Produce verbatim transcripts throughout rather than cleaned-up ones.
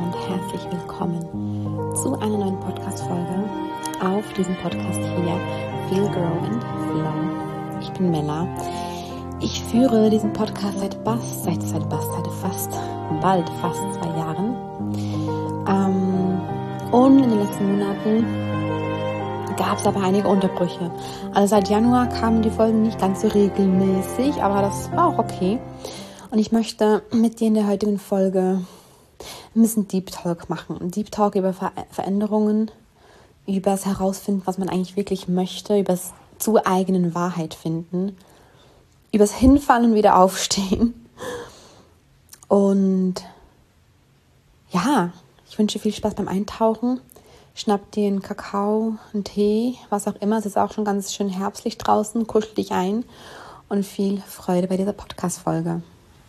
und herzlich willkommen zu einer neuen Podcast-Folge auf diesem Podcast hier, Feel, Grow and Flow. Ich bin Mella. Ich führe diesen Podcast seit Bass, seit, seit Bass, seit fast, bald fast zwei Jahren. Ähm, und in den letzten Monaten gab es aber einige Unterbrüche. Also seit Januar kamen die Folgen nicht ganz so regelmäßig, aber das war auch okay. Und ich möchte mit dir in der heutigen Folge ein bisschen Deep Talk machen. Ein Deep Talk über Ver- Veränderungen, über das Herausfinden, was man eigentlich wirklich möchte, über das zur eigenen Wahrheit finden, über das Hinfallen und wieder aufstehen. Und ja, ich wünsche dir viel Spaß beim Eintauchen. Schnapp dir einen Kakao, einen Tee, was auch immer. Es ist auch schon ganz schön herbstlich draußen. Kuschel dich ein und viel Freude bei dieser Podcast-Folge.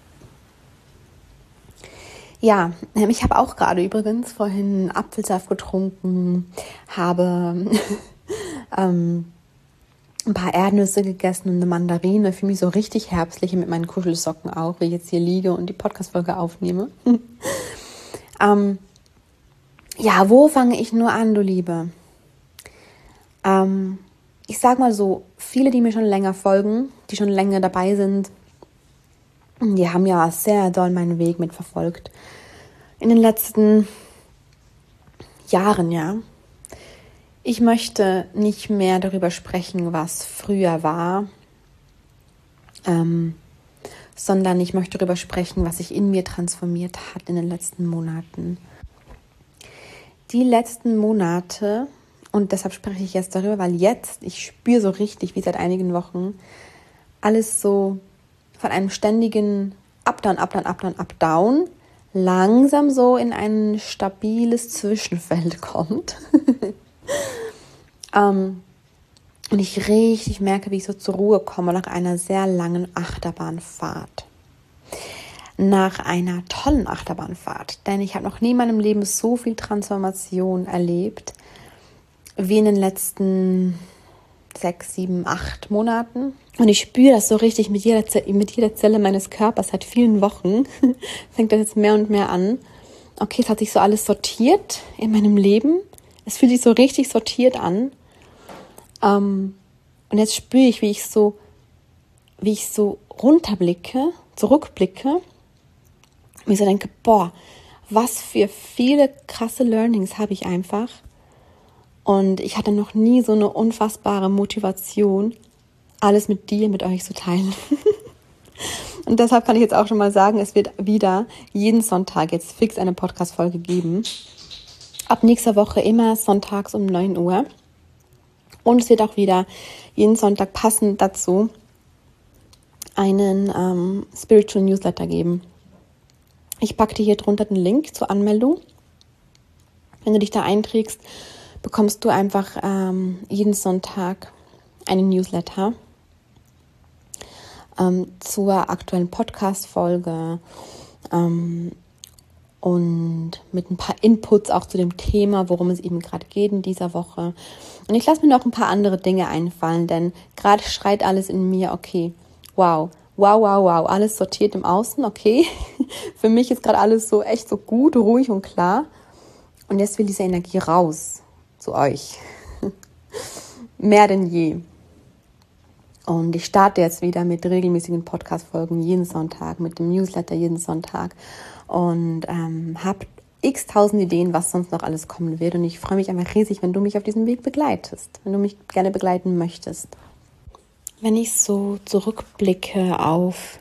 Ja, ich habe auch gerade übrigens vorhin Apfelsaft getrunken, habe ähm, ein paar Erdnüsse gegessen und eine Mandarine. Für mich so richtig herbstlich mit meinen Kuschelsocken auch, wie ich jetzt hier liege und die Podcast-Folge aufnehme. ähm, ja, wo fange ich nur an, du Liebe? Ähm, ich sag mal so, viele, die mir schon länger folgen, die schon länger dabei sind, die haben ja sehr doll meinen Weg mitverfolgt. In den letzten Jahren, ja. Ich möchte nicht mehr darüber sprechen, was früher war, ähm, sondern ich möchte darüber sprechen, was sich in mir transformiert hat in den letzten Monaten. Die letzten Monate, und deshalb spreche ich jetzt darüber, weil jetzt, ich spüre so richtig, wie seit einigen Wochen, alles so von einem ständigen Up-Down, Up-Down, Up-Down, Up-Down langsam so in ein stabiles Zwischenfeld kommt. um, und ich richtig merke, wie ich so zur Ruhe komme nach einer sehr langen Achterbahnfahrt. Nach einer tollen Achterbahnfahrt. Denn ich habe noch nie in meinem Leben so viel Transformation erlebt, wie in den letzten sechs, sieben, acht Monaten. Und ich spüre das so richtig mit jeder, Ze- mit jeder Zelle meines Körpers seit vielen Wochen. Fängt das jetzt mehr und mehr an. Okay, es hat sich so alles sortiert in meinem Leben. Es fühlt sich so richtig sortiert an. Ähm, und jetzt spüre ich, wie ich so, wie ich so runterblicke, zurückblicke. Und ich so denke, boah, was für viele krasse Learnings habe ich einfach. Und ich hatte noch nie so eine unfassbare Motivation, alles mit dir, mit euch zu teilen. Und deshalb kann ich jetzt auch schon mal sagen, es wird wieder jeden Sonntag jetzt fix eine Podcast-Folge geben. Ab nächster Woche immer sonntags um neun Uhr. Und es wird auch wieder jeden Sonntag passend dazu einen ähm, Spiritual Newsletter geben. Ich packe dir hier drunter den Link zur Anmeldung. Wenn du dich da einträgst, bekommst du einfach ähm, jeden Sonntag einen Newsletter ähm, zur aktuellen Podcast-Folge ähm, und mit ein paar Inputs auch zu dem Thema, worum es eben gerade geht in dieser Woche. Und ich lasse mir noch ein paar andere Dinge einfallen, denn gerade schreit alles in mir, okay, wow, wow, wow, wow, alles sortiert im Außen, okay. Für mich ist gerade alles so echt so gut, ruhig und klar. Und jetzt will diese Energie raus zu euch. Mehr denn je. Und ich starte jetzt wieder mit regelmäßigen Podcast-Folgen jeden Sonntag, mit dem Newsletter jeden Sonntag und ähm, habe x tausend Ideen, was sonst noch alles kommen wird. Und ich freue mich einfach riesig, wenn du mich auf diesem Weg begleitest, wenn du mich gerne begleiten möchtest. Wenn ich so zurückblicke auf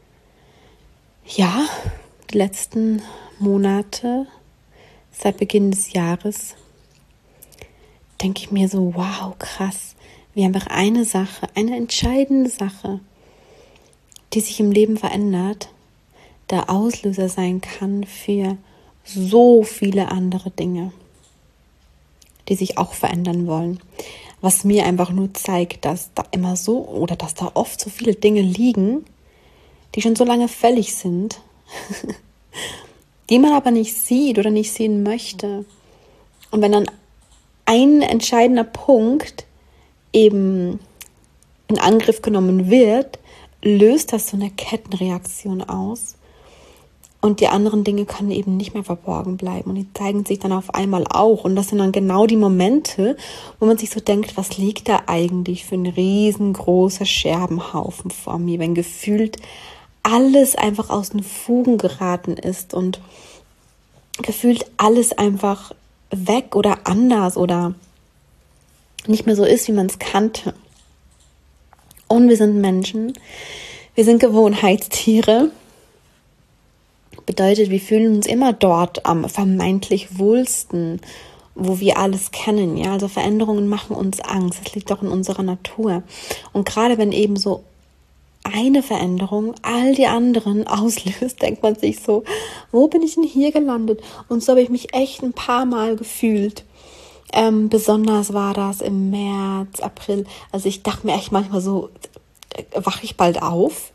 ja, die letzten Monate seit Beginn des Jahres, denke ich mir so, wow, krass, wie einfach eine Sache, eine entscheidende Sache, die sich im Leben verändert, der Auslöser sein kann für so viele andere Dinge, die sich auch verändern wollen. Was mir einfach nur zeigt, dass da immer so oder dass da oft so viele Dinge liegen, die schon so lange fällig sind, die man aber nicht sieht oder nicht sehen möchte. Und wenn dann ein entscheidender Punkt eben in Angriff genommen wird, löst das so eine Kettenreaktion aus, Und die anderen Dinge können eben nicht mehr verborgen bleiben. Und die zeigen sich dann auf einmal auch. Und das sind dann genau die Momente, wo man sich so denkt, was liegt da eigentlich für ein riesengroßer Scherbenhaufen vor mir, wenn gefühlt alles einfach aus den Fugen geraten ist und gefühlt alles einfach weg oder anders oder nicht mehr so ist, wie man es kannte. Und wir sind Menschen, wir sind Gewohnheitstiere. Bedeutet, wir fühlen uns immer dort am vermeintlich wohlsten, wo wir alles kennen. Ja, also Veränderungen machen uns Angst. Das liegt doch in unserer Natur. Und gerade wenn eben so eine Veränderung all die anderen auslöst, denkt man sich so, wo bin ich denn hier gelandet? Und so habe ich mich echt ein paar Mal gefühlt. Ähm, besonders war das im März, April. Also ich dachte mir echt manchmal so, wache ich bald auf?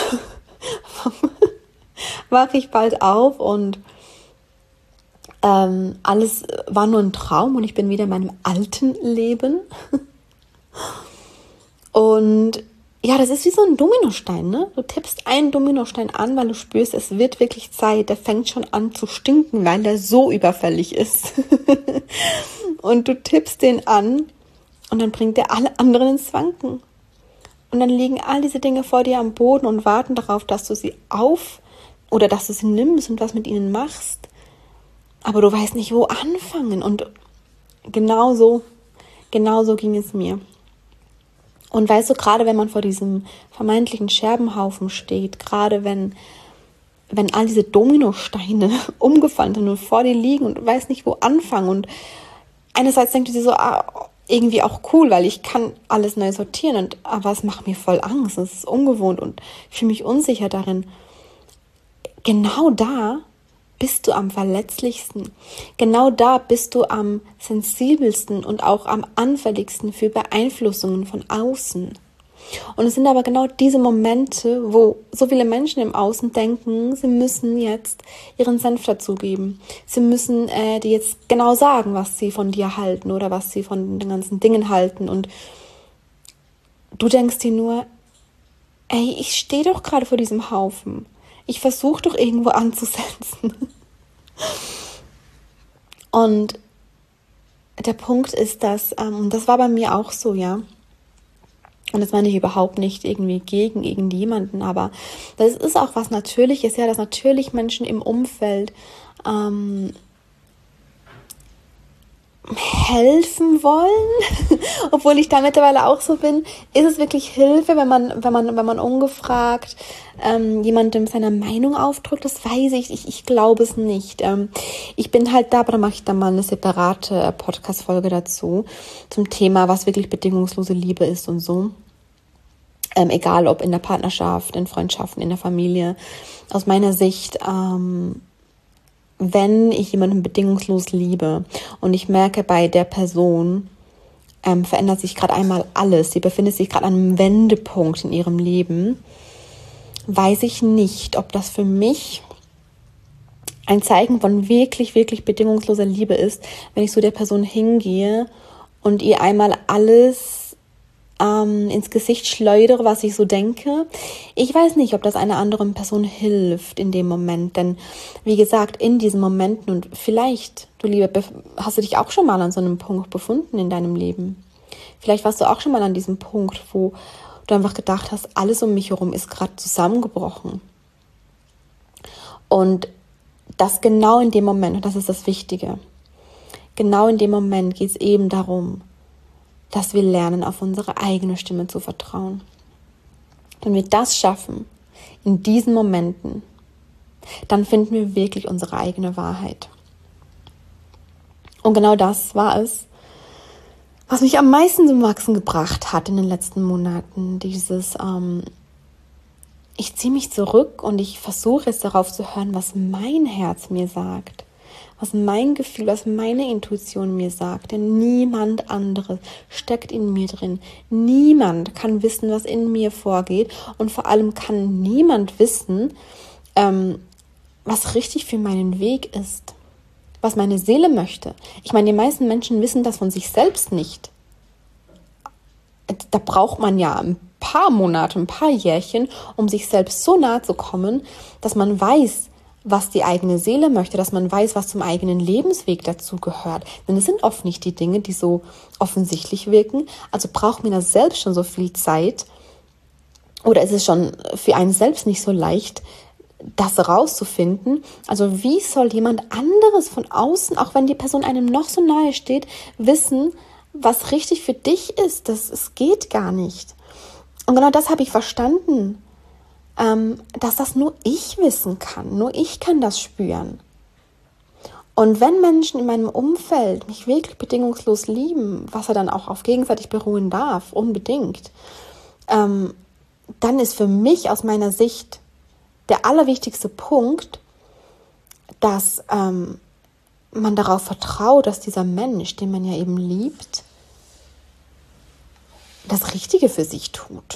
wache ich bald auf und ähm, alles war nur ein Traum und ich bin wieder in meinem alten Leben. Und ja, das ist wie so ein Dominostein, ne? Du tippst einen Dominostein an, weil du spürst, es wird wirklich Zeit. Der fängt schon an zu stinken, weil der so überfällig ist. Und du tippst den an und dann bringt er alle anderen ins Wanken. Und dann liegen all diese Dinge vor dir am Boden und warten darauf, dass du sie auf oder dass du sie nimmst und was mit ihnen machst. Aber du weißt nicht, wo anfangen. Und genauso, genauso ging es mir. Und weißt du, gerade wenn man vor diesem vermeintlichen Scherbenhaufen steht, gerade wenn, wenn all diese Dominosteine umgefallen sind und vor dir liegen und du weißt nicht, wo anfangen. Und einerseits denkst du dir so, ah, irgendwie auch cool, weil ich kann alles neu sortieren. Und, aber es macht mir voll Angst, es ist ungewohnt und ich fühle mich unsicher darin. Genau da bist du am verletzlichsten. Genau da bist du am sensibelsten und auch am anfälligsten für Beeinflussungen von außen. Und es sind aber genau diese Momente, wo so viele Menschen im Außen denken, sie müssen jetzt ihren Senf dazugeben. Sie müssen äh, dir jetzt genau sagen, was sie von dir halten oder was sie von den ganzen Dingen halten. Und du denkst dir nur, ey, ich stehe doch gerade vor diesem Haufen. Ich versuche doch irgendwo anzusetzen. Und der Punkt ist, dass, ähm, das war bei mir auch so, ja. Und das meine ich überhaupt nicht irgendwie gegen irgendjemanden, aber das ist auch was Natürliches, ja, dass natürlich Menschen im Umfeld ähm, helfen wollen, obwohl ich da mittlerweile auch so bin, ist es wirklich Hilfe, wenn man, wenn man, wenn man ungefragt ähm, jemandem seine Meinung aufdrückt, das weiß ich, ich, ich glaube es nicht. Ähm, ich bin halt da, aber da mache ich dann mal eine separate Podcast-Folge dazu, zum Thema, was wirklich bedingungslose Liebe ist und so. Ähm, egal ob in der Partnerschaft, in Freundschaften, in der Familie. Aus meiner Sicht, ähm, wenn ich jemanden bedingungslos liebe und ich merke, bei der Person ähm, verändert sich gerade einmal alles, sie befindet sich gerade an einem Wendepunkt in ihrem Leben, weiß ich nicht, ob das für mich ein Zeichen von wirklich, wirklich bedingungsloser Liebe ist, wenn ich so der Person hingehe und ihr einmal alles ähm, ins Gesicht schleudere, was ich so denke. Ich weiß nicht, ob das einer anderen Person hilft in dem Moment, denn wie gesagt, in diesen Momenten und vielleicht, du Liebe, hast du dich auch schon mal an so einem Punkt befunden in deinem Leben. Vielleicht warst du auch schon mal an diesem Punkt, wo du einfach gedacht hast, alles um mich herum ist gerade zusammengebrochen. Und das genau in dem Moment, und das ist das Wichtige, genau in dem Moment geht es eben darum, dass wir lernen, auf unsere eigene Stimme zu vertrauen. Wenn wir das schaffen, in diesen Momenten, dann finden wir wirklich unsere eigene Wahrheit. Und genau das war es, was mich am meisten zum Wachsen gebracht hat in den letzten Monaten. Dieses, ähm, ich ziehe mich zurück und ich versuche es darauf zu hören, was mein Herz mir sagt. Was mein Gefühl, was meine Intuition mir sagt. Denn niemand anderes steckt in mir drin. Niemand kann wissen, was in mir vorgeht. Und vor allem kann niemand wissen, ähm, was richtig für meinen Weg ist. Was meine Seele möchte. Ich meine, die meisten Menschen wissen das von sich selbst nicht. Da braucht man ja ein paar Monate, ein paar Jährchen, um sich selbst so nahe zu kommen, dass man weiß, was die eigene Seele möchte, dass man weiß, was zum eigenen Lebensweg dazu gehört. Denn es sind oft nicht die Dinge, die so offensichtlich wirken. Also braucht man da selbst schon so viel Zeit oder ist es schon für einen selbst nicht so leicht, das herauszufinden. Also wie soll jemand anderes von außen, auch wenn die Person einem noch so nahe steht, wissen, was richtig für dich ist? Das, es geht gar nicht. Und genau das habe ich verstanden, ähm, dass das nur ich wissen kann. Nur ich kann das spüren. Und wenn Menschen in meinem Umfeld mich wirklich bedingungslos lieben, was er dann auch auf gegenseitig beruhen darf, unbedingt, ähm, dann ist für mich aus meiner Sicht der allerwichtigste Punkt, dass ähm, man darauf vertraut, dass dieser Mensch, den man ja eben liebt, das Richtige für sich tut.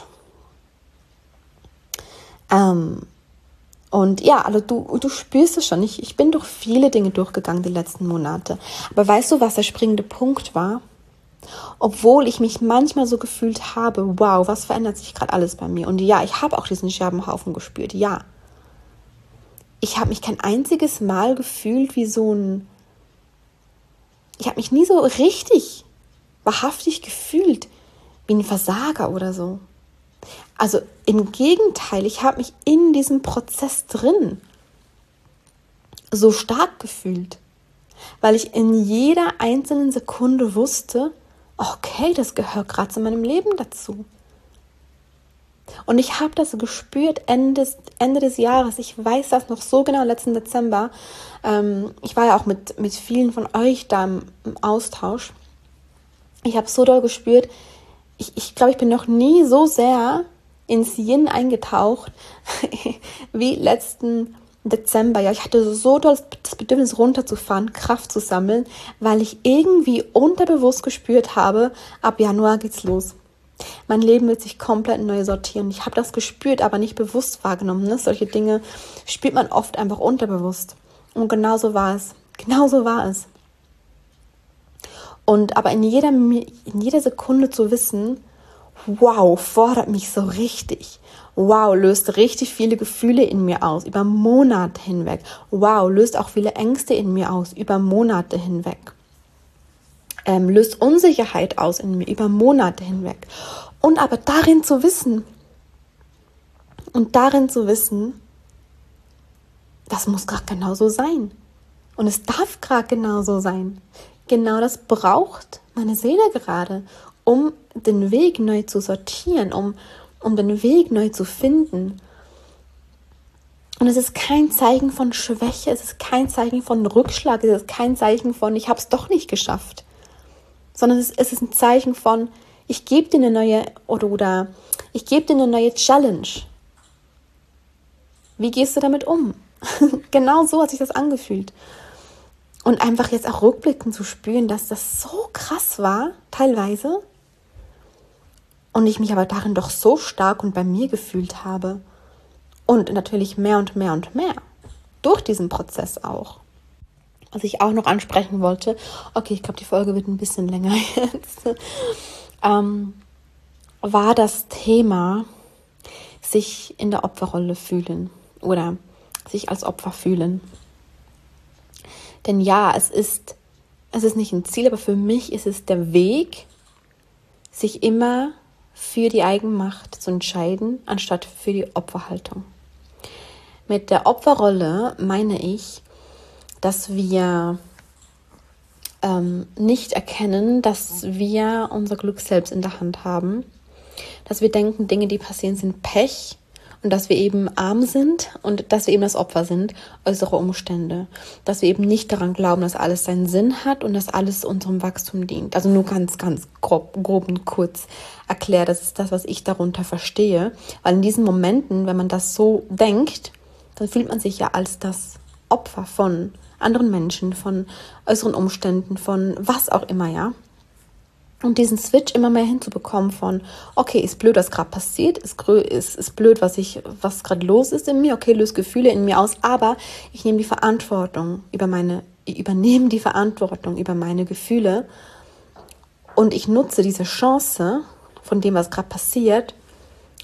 Ähm, und ja, also du, du spürst es schon. Ich, ich bin durch viele Dinge durchgegangen die letzten Monate. Aber weißt du, was der springende Punkt war? Obwohl ich mich manchmal so gefühlt habe, wow, was verändert sich gerade alles bei mir? Und ja, ich habe auch diesen Scherbenhaufen gespürt, ja. Ich habe mich kein einziges Mal gefühlt wie so ein... Ich habe mich nie so richtig, wahrhaftig gefühlt wie ein Versager oder so. Also im Gegenteil, ich habe mich in diesem Prozess drin so stark gefühlt, weil ich in jeder einzelnen Sekunde wusste, okay, das gehört gerade zu meinem Leben dazu. Und ich habe das gespürt Ende des, Ende des Jahres. Ich weiß das noch so genau, letzten Dezember. Ähm, ich war ja auch mit, mit vielen von euch da im, im Austausch. Ich habe so doll gespürt, ich, ich glaube, ich bin noch nie so sehr ins Yin eingetaucht wie letzten Dezember. Ja, ich hatte so doll das Bedürfnis runterzufahren, Kraft zu sammeln, weil ich irgendwie unterbewusst gespürt habe, ab Januar geht's los. Mein Leben wird sich komplett neu sortieren. Ich habe das gespürt, aber nicht bewusst wahrgenommen. Ne? Solche Dinge spürt man oft einfach unterbewusst. Und genau so war es. Genau so war es. Und aber in jeder, in jeder Sekunde zu wissen, wow, fordert mich so richtig. Wow, löst richtig viele Gefühle in mir aus, über Monate hinweg. Wow, löst auch viele Ängste in mir aus, über Monate hinweg. Ähm, löst Unsicherheit aus in mir, über Monate hinweg. Und aber darin zu wissen, und darin zu wissen, das muss gerade genauso sein. Und es darf gerade genauso sein. Genau das braucht meine Seele gerade, um den Weg neu zu sortieren, um, um den Weg neu zu finden. Und es ist kein Zeichen von Schwäche, es ist kein Zeichen von Rückschlag, es ist kein Zeichen von, ich habe es doch nicht geschafft. Sondern es ist, es ist ein Zeichen von, ich gebe dir eine neue, oder, oder ich gebe dir eine neue Challenge. Wie gehst du damit um? Genau so hat sich das angefühlt. Und einfach jetzt auch rückblickend zu spüren, dass das so krass war, teilweise. Und ich mich aber darin doch so stark und bei mir gefühlt habe. Und natürlich mehr und mehr und mehr. Durch diesen Prozess auch. Was ich auch noch ansprechen wollte, okay, ich glaube, die Folge wird ein bisschen länger jetzt, ähm, war das Thema, sich in der Opferrolle fühlen oder sich als Opfer fühlen. Denn ja, es ist, es ist nicht ein Ziel, aber für mich ist es der Weg, sich immer für die Eigenmacht zu entscheiden, anstatt für die Opferhaltung. Mit der Opferrolle meine ich, dass wir ähm, nicht erkennen, dass wir unser Glück selbst in der Hand haben, dass wir denken, Dinge, die passieren, sind Pech und dass wir eben arm sind und dass wir eben das Opfer sind äußerer Umstände, dass wir eben nicht daran glauben, dass alles seinen Sinn hat und dass alles unserem Wachstum dient. Also nur ganz, ganz grob, grob und kurz erklärt, das ist das, was ich darunter verstehe, weil in diesen Momenten, wenn man das so denkt, dann fühlt man sich ja als das Opfer von anderen Menschen, von äußeren Umständen, von was auch immer, ja. Und diesen Switch immer mehr hinzubekommen von, okay, ist blöd, was gerade passiert, ist, grö- ist, ist blöd, was ich, was gerade los ist in mir, okay, löst Gefühle in mir aus, aber ich nehme die Verantwortung über meine, ich übernehme die Verantwortung über meine Gefühle und ich nutze diese Chance von dem, was gerade passiert,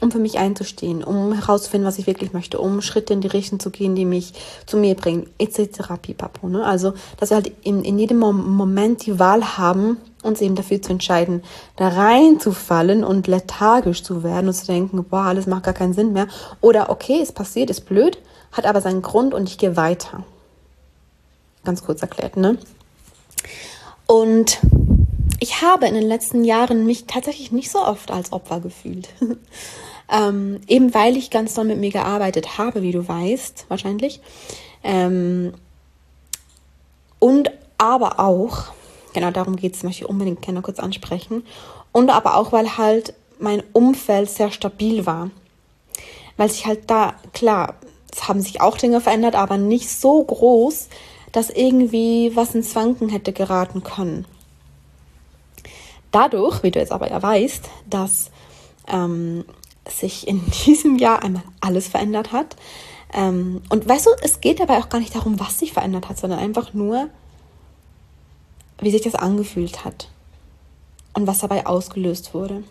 um für mich einzustehen, um herauszufinden, was ich wirklich möchte, um Schritte in die Richtung zu gehen, die mich zu mir bringen, et cetera pipapo. Ne? Also, dass wir halt in, in jedem Moment die Wahl haben, uns eben dafür zu entscheiden, da reinzufallen und lethargisch zu werden und zu denken, boah, alles macht gar keinen Sinn mehr. Oder okay, es passiert, ist blöd, hat aber seinen Grund und ich gehe weiter. Ganz kurz erklärt, ne? Und ich habe in den letzten Jahren mich tatsächlich nicht so oft als Opfer gefühlt. ähm, eben weil ich ganz doll mit mir gearbeitet habe, wie du weißt, wahrscheinlich. Ähm, und aber auch, genau darum geht es, möchte ich unbedingt gerne kurz ansprechen, und aber auch, weil halt mein Umfeld sehr stabil war. Weil sich halt da, klar, es haben sich auch Dinge verändert, aber nicht so groß, dass irgendwie was ins Wanken hätte geraten können. Dadurch, wie du jetzt aber ja weißt, dass ähm, sich in diesem Jahr einmal alles verändert hat. Ähm, und weißt du, es geht dabei auch gar nicht darum, was sich verändert hat, sondern einfach nur, wie sich das angefühlt hat und was dabei ausgelöst wurde.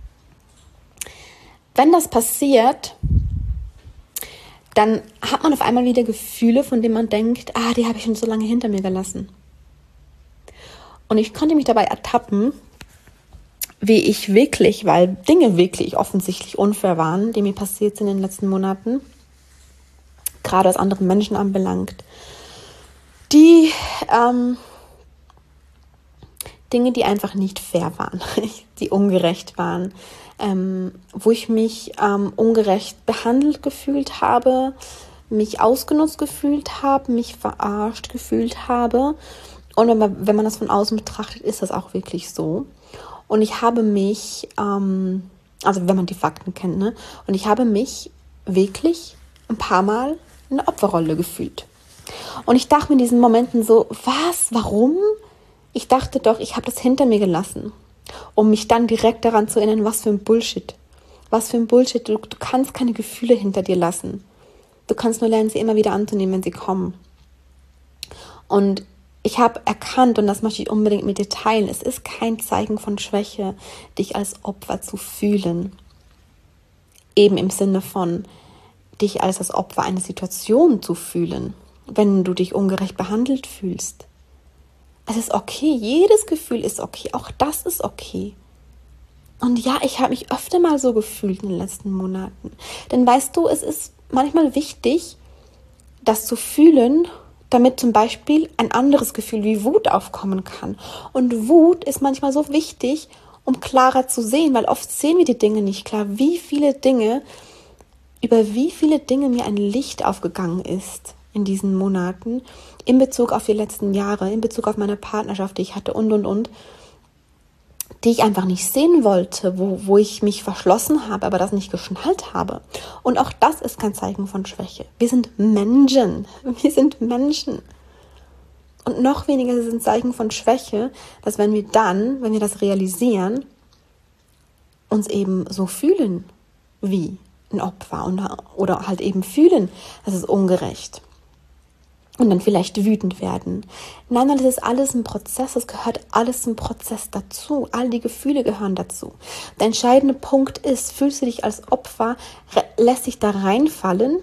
Wenn das passiert, dann hat man auf einmal wieder Gefühle, von denen man denkt, ah, die habe ich schon so lange hinter mir gelassen. Und ich konnte mich dabei ertappen, wie ich wirklich, weil Dinge wirklich offensichtlich unfair waren, die mir passiert sind in den letzten Monaten, gerade was andere Menschen anbelangt, die ähm, Dinge, die einfach nicht fair waren, die ungerecht waren, ähm, wo ich mich ähm, ungerecht behandelt gefühlt habe, mich ausgenutzt gefühlt habe, mich verarscht gefühlt habe. Und wenn man, wenn man das von außen betrachtet, ist das auch wirklich so. Und ich habe mich, ähm, also wenn man die Fakten kennt, ne? Und ich habe mich wirklich ein paar Mal in der Opferrolle gefühlt. Und ich dachte mir in diesen Momenten so, was, warum? Ich dachte doch, ich habe das hinter mir gelassen, um mich dann direkt daran zu erinnern, was für ein Bullshit. Was für ein Bullshit. Du, du kannst keine Gefühle hinter dir lassen. Du kannst nur lernen, sie immer wieder anzunehmen, wenn sie kommen. Und ich habe erkannt, und das möchte ich unbedingt mit dir teilen, es ist kein Zeichen von Schwäche, dich als Opfer zu fühlen. Eben im Sinne von, dich als das Opfer einer Situation zu fühlen, wenn du dich ungerecht behandelt fühlst. Es ist okay, jedes Gefühl ist okay, auch das ist okay. Und ja, ich habe mich öfter mal so gefühlt in den letzten Monaten. Denn weißt du, es ist manchmal wichtig, das zu fühlen, damit zum Beispiel ein anderes Gefühl wie Wut aufkommen kann. Und Wut ist manchmal so wichtig, um klarer zu sehen, weil oft sehen wir die Dinge nicht klar, wie viele Dinge, über wie viele Dinge mir ein Licht aufgegangen ist in diesen Monaten, in Bezug auf die letzten Jahre, in Bezug auf meine Partnerschaft, die ich hatte und, und, und, die ich einfach nicht sehen wollte, wo, wo ich mich verschlossen habe, aber das nicht geschnallt habe. Und auch das ist kein Zeichen von Schwäche. Wir sind Menschen. Wir sind Menschen. Und noch weniger ist es ein Zeichen von Schwäche, dass wenn wir dann, wenn wir das realisieren, uns eben so fühlen wie ein Opfer und, oder halt eben fühlen, das ist ungerecht. Und dann vielleicht wütend werden. Nein, nein, das ist alles ein Prozess, das gehört alles zum Prozess dazu. All die Gefühle gehören dazu. Der entscheidende Punkt ist, fühlst du dich als Opfer, lässt dich da reinfallen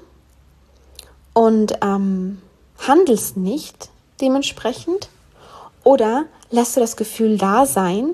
und ähm, handelst nicht dementsprechend, oder lässt du das Gefühl da sein,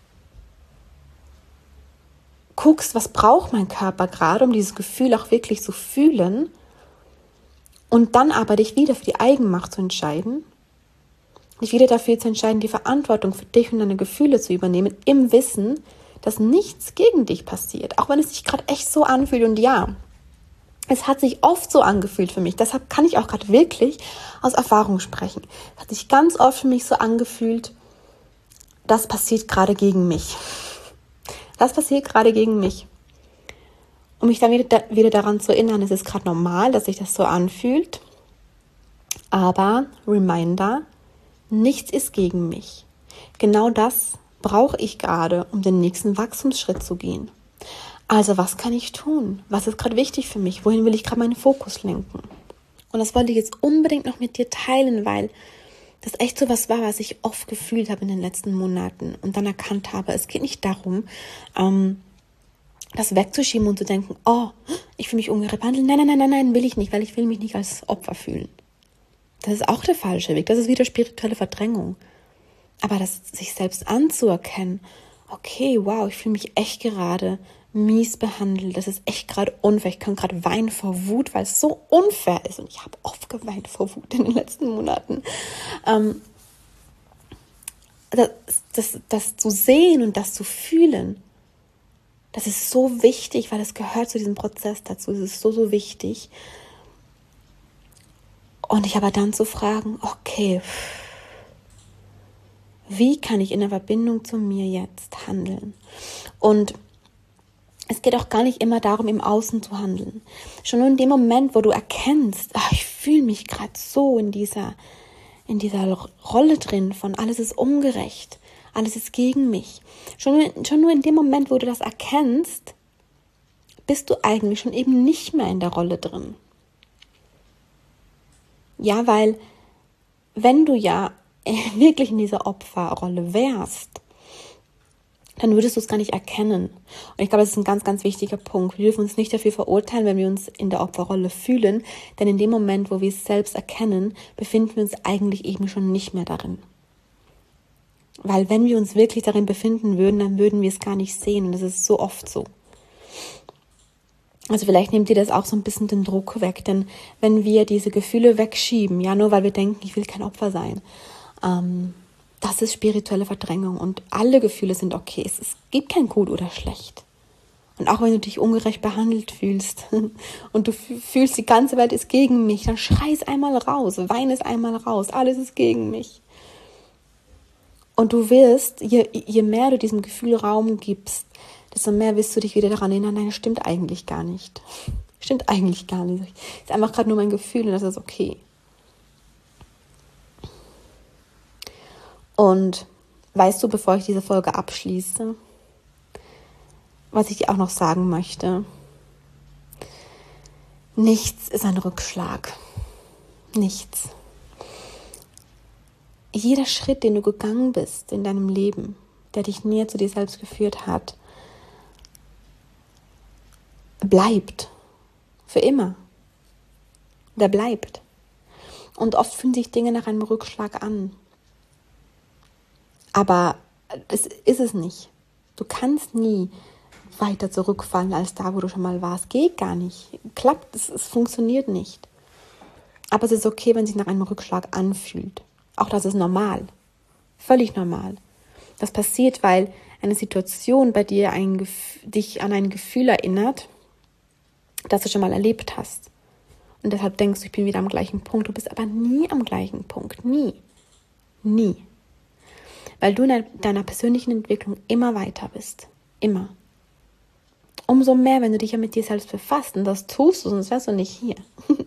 guckst, was braucht mein Körper gerade, um dieses Gefühl auch wirklich zu fühlen, und dann aber dich wieder für die Eigenmacht zu entscheiden, dich wieder dafür zu entscheiden, die Verantwortung für dich und deine Gefühle zu übernehmen, im Wissen, dass nichts gegen dich passiert, auch wenn es sich gerade echt so anfühlt. Und ja, es hat sich oft so angefühlt für mich, deshalb kann ich auch gerade wirklich aus Erfahrung sprechen. Es hat sich ganz oft für mich so angefühlt, das passiert gerade gegen mich. Das passiert gerade gegen mich. Um mich dann wieder, wieder daran zu erinnern, es ist gerade normal, dass sich das so anfühlt. Aber, Reminder, nichts ist gegen mich. Genau das brauche ich gerade, um den nächsten Wachstumsschritt zu gehen. Also, was kann ich tun? Was ist gerade wichtig für mich? Wohin will ich gerade meinen Fokus lenken? Und das wollte ich jetzt unbedingt noch mit dir teilen, weil das echt so was war, was ich oft gefühlt habe in den letzten Monaten und dann erkannt habe, es geht nicht darum, ähm, das wegzuschieben und zu denken, oh, ich fühle mich ungerecht behandelt. Nein, nein, nein, nein, nein, will ich nicht, weil ich will mich nicht als Opfer fühlen. Das ist auch der falsche Weg. Das ist wieder spirituelle Verdrängung. Aber das sich selbst anzuerkennen, okay, wow, ich fühle mich echt gerade mies behandelt. Das ist echt gerade unfair. Ich kann gerade weinen vor Wut, weil es so unfair ist. Und ich habe oft geweint vor Wut in den letzten Monaten. Ähm, das, das, das zu sehen und das zu fühlen, das ist so wichtig, weil es gehört zu diesem Prozess dazu. Es ist so, so wichtig. Und ich aber dann zu fragen, okay, wie kann ich in der Verbindung zu mir jetzt handeln? Und es geht auch gar nicht immer darum, im Außen zu handeln. Schon nur in dem Moment, wo du erkennst, ach, ich fühle mich gerade so in dieser, in dieser Rolle drin von alles ist ungerecht, alles ist gegen mich. Schon nur, schon nur in dem Moment, wo du das erkennst, bist du eigentlich schon eben nicht mehr in der Rolle drin. Ja, weil wenn du ja wirklich in dieser Opferrolle wärst, dann würdest du es gar nicht erkennen. Und ich glaube, das ist ein ganz, ganz wichtiger Punkt. Wir dürfen uns nicht dafür verurteilen, wenn wir uns in der Opferrolle fühlen, denn in dem Moment, wo wir es selbst erkennen, befinden wir uns eigentlich eben schon nicht mehr darin. Weil wenn wir uns wirklich darin befinden würden, dann würden wir es gar nicht sehen und das ist so oft so. Also vielleicht nehmt ihr das auch so ein bisschen den Druck weg, denn wenn wir diese Gefühle wegschieben, ja, nur weil wir denken, ich will kein Opfer sein, ähm, das ist spirituelle Verdrängung und alle Gefühle sind okay. Es, es gibt kein gut oder schlecht. Und auch wenn du dich ungerecht behandelt fühlst und du fühlst, die ganze Welt ist gegen mich, dann schrei es einmal raus, weine es einmal raus, alles ist gegen mich. Und du wirst, je, je mehr du diesem Gefühl Raum gibst, desto mehr wirst du dich wieder daran erinnern, nein, das stimmt eigentlich gar nicht. Stimmt eigentlich gar nicht. Es ist einfach gerade nur mein Gefühl und das ist okay. Und weißt du, bevor ich diese Folge abschließe, was ich dir auch noch sagen möchte, nichts ist ein Rückschlag. Nichts. Jeder Schritt, den du gegangen bist in deinem Leben, der dich näher zu dir selbst geführt hat, bleibt. Für immer. Der bleibt. Und oft fühlen sich Dinge nach einem Rückschlag an. Aber das ist es nicht. Du kannst nie weiter zurückfallen als da, wo du schon mal warst. Geht gar nicht. Klappt, es, es funktioniert nicht. Aber es ist okay, wenn sich nach einem Rückschlag anfühlt. Auch das ist normal. Völlig normal. Das passiert, weil eine Situation bei dir ein Gef- dich an ein Gefühl erinnert, das du schon mal erlebt hast. Und deshalb denkst du, ich bin wieder am gleichen Punkt. Du bist aber nie am gleichen Punkt. Nie. Nie. Weil du in deiner persönlichen Entwicklung immer weiter bist. Immer. Umso mehr, wenn du dich ja mit dir selbst befasst. Und das tust du, sonst wärst du nicht hier.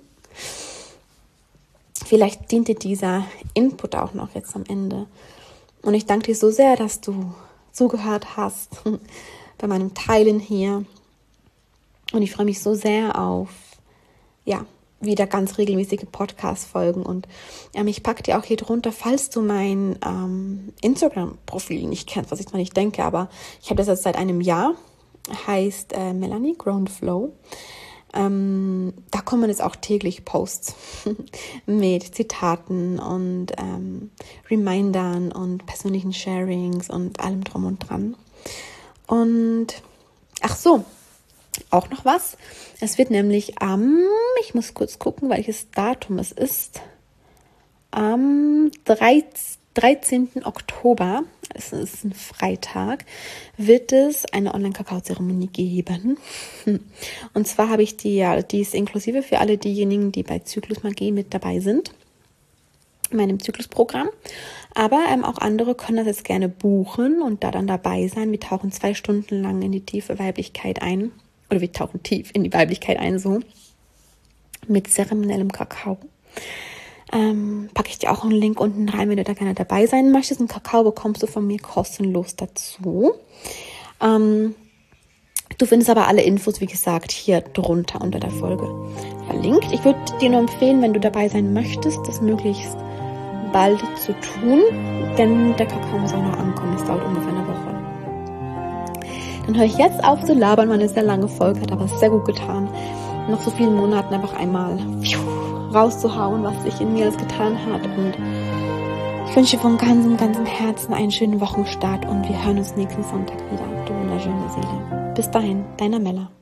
Vielleicht dient dir dieser Input auch noch jetzt am Ende. Und ich danke dir so sehr, dass du zugehört hast bei meinem Teilen hier. Und ich freue mich so sehr auf, ja, wieder ganz regelmäßige Podcast-Folgen. Und ähm, ich packe dir auch hier drunter, falls du mein ähm, Instagram-Profil nicht kennst, was ich noch nicht denke, aber ich habe das jetzt seit einem Jahr, heißt äh, Melanie Grown Flow. Ähm, da kommen jetzt auch täglich Posts mit Zitaten und ähm, Remindern und persönlichen Sharings und allem drum und dran. Und ach so, auch noch was. Es wird nämlich am, ich muss kurz gucken, welches Datum es ist, am dreizehnten Oktober, es ist ein Freitag, wird es eine Online-Kakao-Zeremonie geben. Und zwar habe ich die, ja, die ist inklusive für alle diejenigen, die bei Zyklus Magie mit dabei sind, in meinem Zyklusprogramm. Aber ähm, auch andere können das jetzt gerne buchen und da dann dabei sein. Wir tauchen zwei Stunden lang in die tiefe Weiblichkeit ein. Oder wir tauchen tief in die Weiblichkeit ein, so. Mit zeremoniellem Kakao. Ähm, packe ich dir auch einen Link unten rein, wenn du da gerne dabei sein möchtest. Und Kakao bekommst du von mir kostenlos dazu. Ähm, du findest aber alle Infos, wie gesagt, hier drunter unter der Folge verlinkt. Ich würde dir nur empfehlen, wenn du dabei sein möchtest, das möglichst bald zu tun, denn der Kakao muss auch noch ankommen. Es dauert ungefähr eine Woche. Dann höre ich jetzt auf zu labern, meine sehr lange Folge hat aber sehr gut getan. Nach so vielen Monaten einfach einmal rauszuhauen, was sich in mir alles getan hat. Und ich wünsche dir von ganzem, ganzem Herzen einen schönen Wochenstart und wir hören uns nächsten Sonntag wieder. Du wunderschöne Seele. Bis dahin, deine Mella.